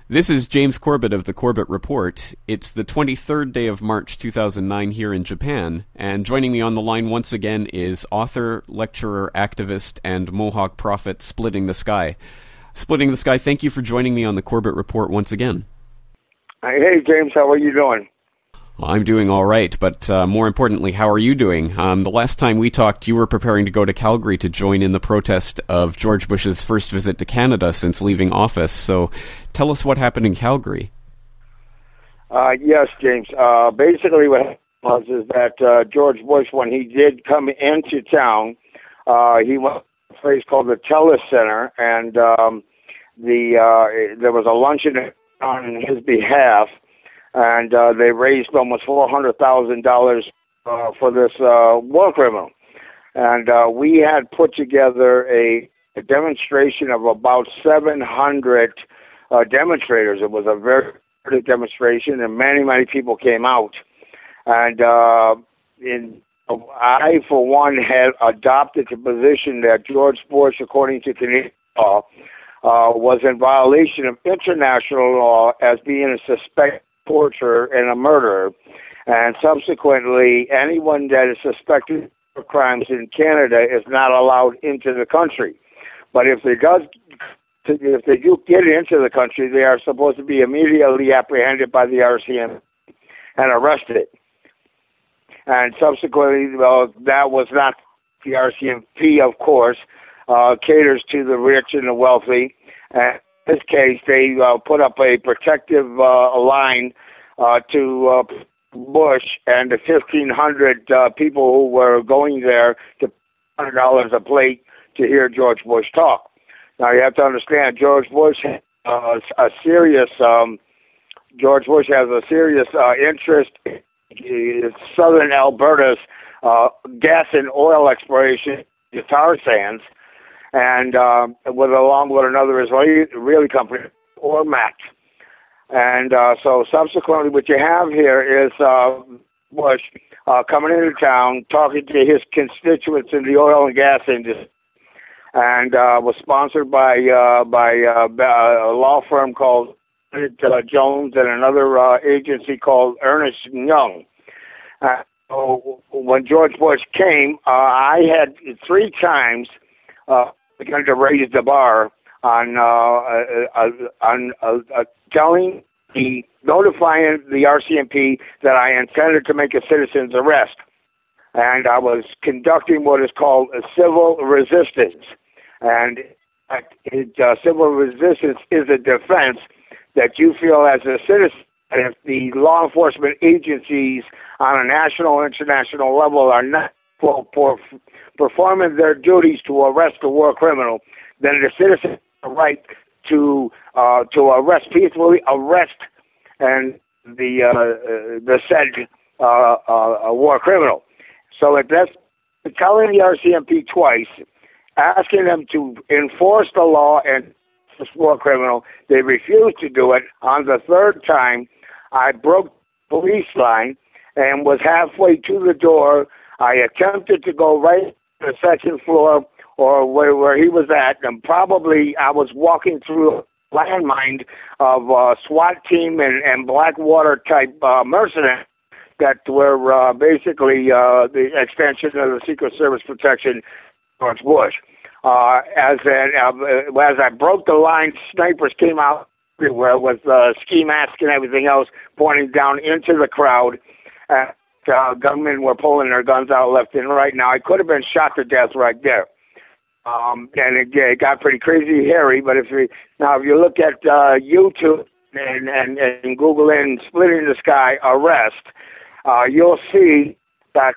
This is James Corbett of the Corbett Report. It's the 23rd day of March 2009 here in Japan, and joining me on the line once again is author, lecturer, activist, and Mohawk prophet Splitting the Sky. Splitting the Sky, thank you for joining me on the Corbett Report once again. Hey, James, how are you doing? Well, I'm doing all right, but more importantly, how are you doing? The last time we talked, you were preparing to go to Calgary to join in the protest of George Bush's first visit to Canada since leaving office. So tell us what happened in Calgary. Yes, James. Basically what happened was that George Bush, when he did come into town, he went to a place called the TELUS Center, and there was a luncheon on his behalf, and they raised almost $400,000 for this war criminal. And we had put together a demonstration of about 700 demonstrators. It was a very big demonstration, and many, many people came out. And I, for one, had adopted the position that George Bush, according to Canadian law, was in violation of international law as being a suspected torturer and a murderer, and subsequently anyone that is suspected of crimes in Canada is not allowed into the country. But if they do get into the country, they are supposed to be immediately apprehended by the RCMP and arrested. And subsequently, that was not the RCMP, of course, caters to the rich and the wealthy. And in this case, they put up a protective line to Bush and the 1,500 people who were going there to $100 a plate to hear George Bush talk. Now, you have to understand, George Bush has a serious interest in southern Alberta's gas and oil exploration, the tar sands, and along with another Israeli company, Ormat. And so subsequently what you have here is Bush coming into town, talking to his constituents in the oil and gas industry, and was sponsored by a law firm called Jones and another agency called Ernst & Young. So when George Bush came, I had 3 times begun to raise the bar on notifying the RCMP that I intended to make a citizen's arrest, and I was conducting what is called a civil resistance. And civil resistance is a defense that you feel as a citizen. And if the law enforcement agencies on a national or international level are not performing their duties to arrest a war criminal, then the citizen has the right to peacefully arrest and the said war criminal. So that's telling the RCMP twice, asking them to enforce the law and this war criminal. They refused to do it. On the 3rd time, I broke the police line and was halfway to the door. I attempted to go right to the 2nd floor or where he was at, and probably I was walking through a landmine of SWAT team and Blackwater type mercenaries that were basically the extension of the Secret Service protection towards Bush. As I broke the line, snipers came out everywhere with ski masks and everything else pointing down into the crowd. Gunmen were pulling their guns out left and right. Now, I could have been shot to death right there. And it got pretty crazy hairy, but if you look at YouTube and Google in Splitting the Sky arrest, you'll see that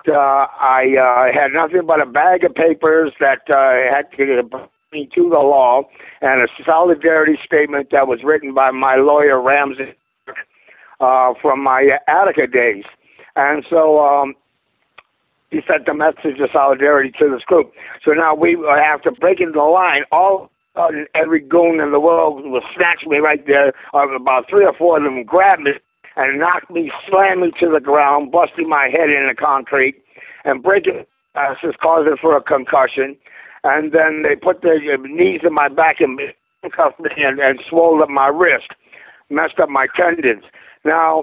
I had nothing but a bag of papers that had to bring me to the law and a solidarity statement that was written by my lawyer, Ramsey, from my Attica days. And so he sent the message of solidarity to this group. So now we after breaking the line, all of a sudden every goon in the world will snatch me right there. About 3 or 4 of them grabbed me and knocked me, slammed me to the ground, busting my head in the concrete, and breaking glasses, causing for a concussion. And then they put their knees in my back and cuffed me and swelled up my wrist. messed up my tendons. Now,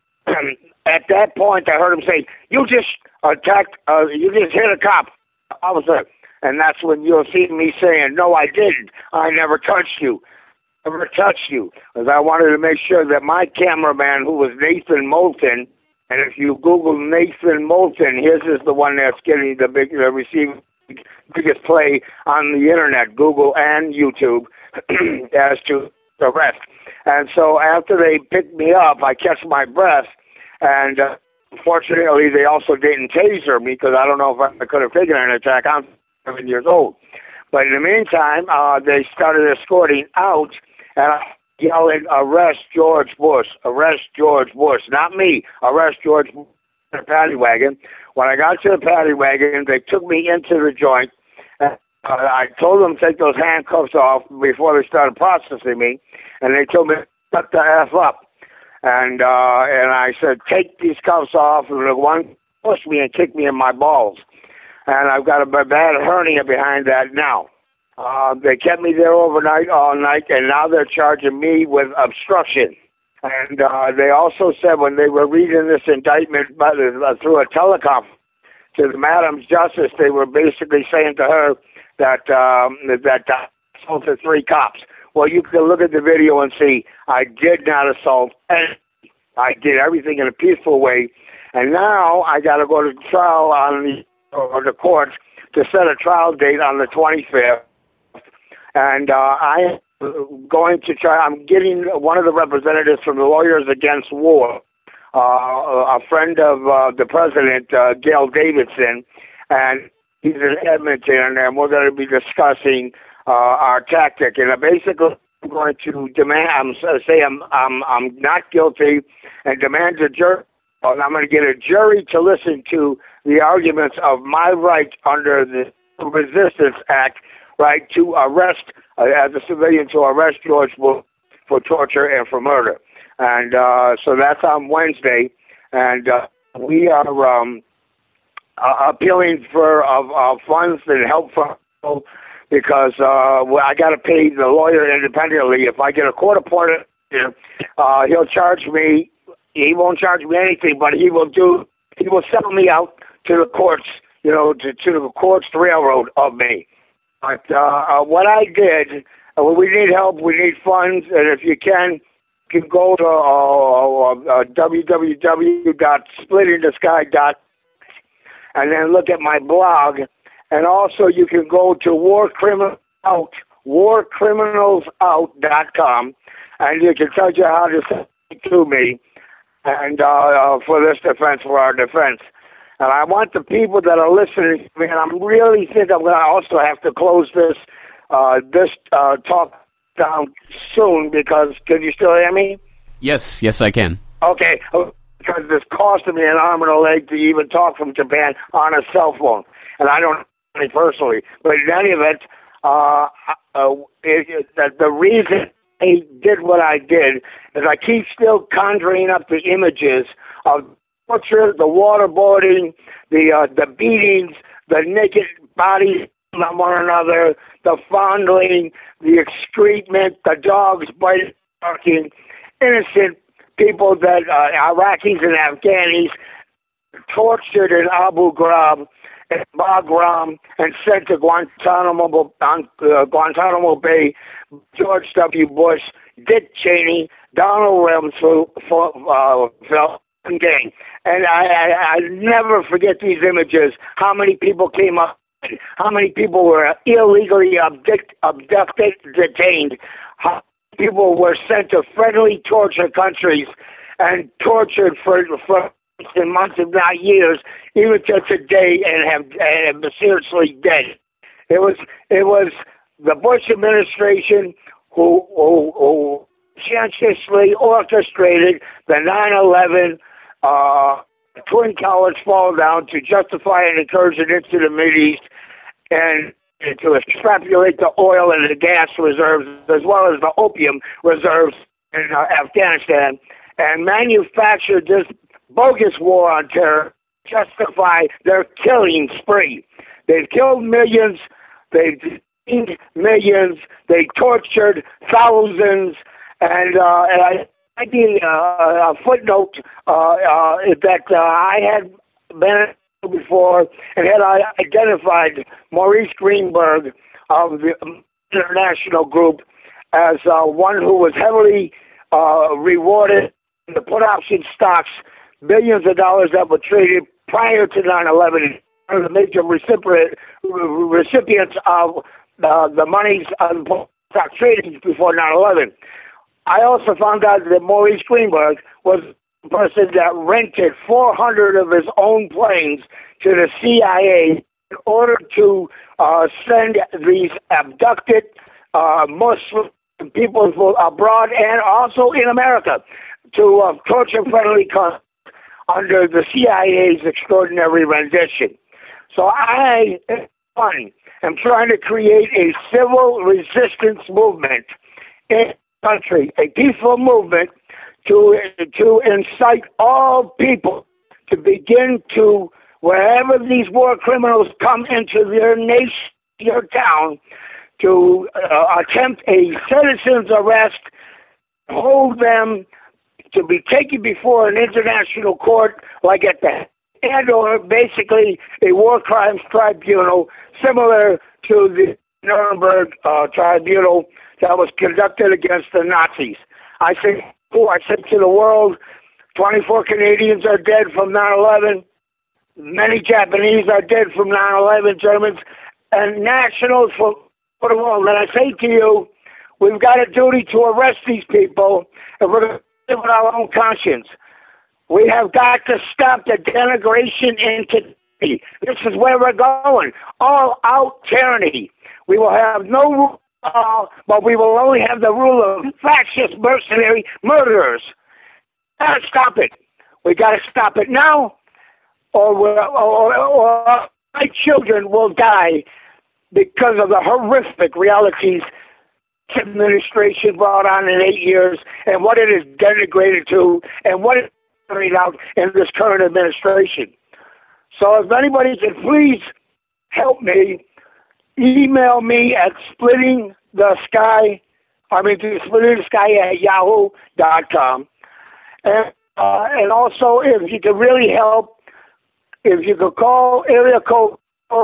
at that point, I heard him say, "You just attacked, you just hit a cop, officer." And that's when you'll see me saying, "No, I didn't. I never touched you. Never touched you." Because I wanted to make sure that my cameraman, who was Nathan Moulton, and if you Google Nathan Moulton, his is the one that's getting receiving biggest play on the internet, Google and YouTube, as to the rest. And so after they picked me up, I catch my breath, and fortunately they also didn't taser me, because I don't know if I could have taken an attack. I'm 7 years old. But in the meantime, they started escorting out, and I yelling, "Arrest George Bush, arrest George Bush." Not me, arrest George Bush in the paddy wagon. When I got to the paddy wagon, they took me into the joint. I told them to take those handcuffs off before they started processing me, and they told me to shut the F up. And I said, "Take these cuffs off," and the one pushed me and kicked me in my balls. And I've got a bad hernia behind that now. They kept me there overnight, all night, and now they're charging me with obstruction. And they also said when they were reading this indictment through a teleconference to the Madam's Justice, they were basically saying to her that I assaulted 3 cops. Well, you can look at the video and see I did not assault, and I did everything in a peaceful way. And now I got to go to trial on the court to set a trial date on the 25th. And I'm going to try. I'm getting one of the representatives from the Lawyers Against War, a friend of the president, Gail Davidson, and he's in Edmonton, and we're going to be discussing our tactic. And basically, I'm going to demand. I'm not guilty, and demand a jury. And I'm going to get a jury to listen to the arguments of my right under the Resistance Act, right to arrest, as a civilian, to arrest George Bush for torture and for murder. And so that's on Wednesday. And we are appealing for funds and help for people, because I got to pay the lawyer independently. If I get a court appointed, he'll charge me. He won't charge me anything, but he will sell me out to the courts, to the courts railroad of me. But what I did, we need help, we need funds, and if you can go to www.splittingthesky.com and then look at my blog. And also you can go to warcriminalsout.com, and you can tell you how to send it to me, and for this defense, for our defense. And I want the people that are listening to me, and I really think I'm going to also have to close this talk down soon, because, can you still hear me? Yes, I can. Okay, because it's costing me an arm and a leg to even talk from Japan on a cell phone, and I don't know any personally. But in any event, the reason I did what I did is I keep still conjuring up the images of torture, the waterboarding, the beatings, the naked bodies on one another, the fondling, the excrement, the dogs biting, barking, innocent people that Iraqis and Afghanis tortured in Abu Ghraib and Bagram and sent to Guantanamo Bay. George W. Bush, Dick Cheney, Donald Rumsfeld, gang. And I never forget these images. How many people came up? How many people were illegally abducted, detained? How many people were sent to friendly torture countries and tortured for months, if not years, even to today, and have been seriously dead. It was the Bush administration who consciously orchestrated the 9/11 Twin Towers fall down to justify an incursion into the Mideast and to extrapolate the oil and the gas reserves as well as the opium reserves in Afghanistan, and manufacture this bogus war on terror, justify their killing spree. They've killed millions, they've detained millions, they tortured thousands, and I a footnote that I had been before and had identified Maurice Greenberg of the International Group as one who was heavily rewarded in the put option stocks, billions of dollars that were traded prior to 9/11, one of the major recipients of the monies on stock trading before 9/11. I also found out that Maurice Greenberg was the person that rented 400 of his own planes to the CIA in order to send these abducted Muslim people abroad and also in America to torture-friendly countries under the CIA's extraordinary rendition. So I am trying to create a civil resistance movement in the country, a peaceful movement to incite all people to begin to, wherever these war criminals come into their nation, their town, to attempt a citizen's arrest, hold them to be taken before an international court, like at the and/or basically a war crimes tribunal, similar to the Nuremberg tribunal that was conducted against the Nazis. I said to the world, 24 Canadians are dead from 9/11. Many Japanese are dead from 9/11, Germans, and nationals for the world. And I say to you, we've got a duty to arrest these people, and we're going to live with our own conscience. We have got to stop the denigration in today. This is where we're going. All-out tyranny. We will have no rule at all, but we will only have the rule of fascist, mercenary murderers. Got to stop it. We got to stop it now, or my children will die because of the horrific realities administration brought on in 8 years and what it is denigrated to and what it is carried out in this current administration. So if anybody can please help me, email me at splittingthesky at yahoo.com. And also, if you could really help, if you could call area code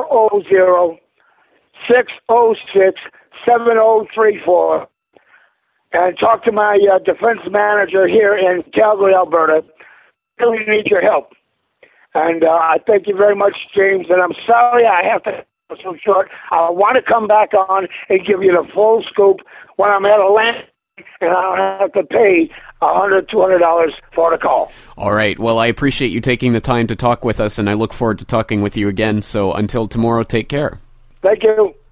400-606-7034 and talk to my defense manager here in Calgary, Alberta. Really need your help. And I thank you very much, James. And I'm sorry I have to go so short. I want to come back on and give you the full scoop when I'm at a land and I don't have to pay $100, $200 for the call. All right. Well, I appreciate you taking the time to talk with us, and I look forward to talking with you again. So until tomorrow, take care. Thank you.